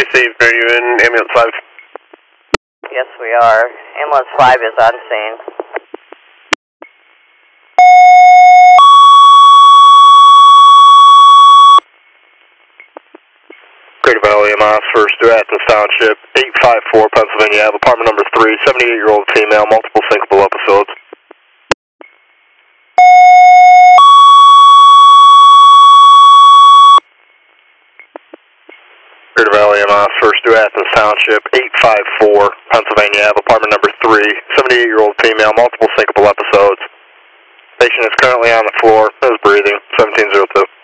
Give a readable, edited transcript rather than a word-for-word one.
received. Are you in ambulance 5? Yes, we are. Ambulance 5 is on scene. Greater Valley EMS, First to Athens Township, 854 Pennsylvania Ave, apartment number 3, 78-year-old female, multiple syncopal episodes. Greater Valley EMS, First to Athens Township, 854 Pennsylvania Ave, apartment number 3, 78-year-old female, multiple syncopal episodes. Patient is currently on the floor, is breathing, 1702.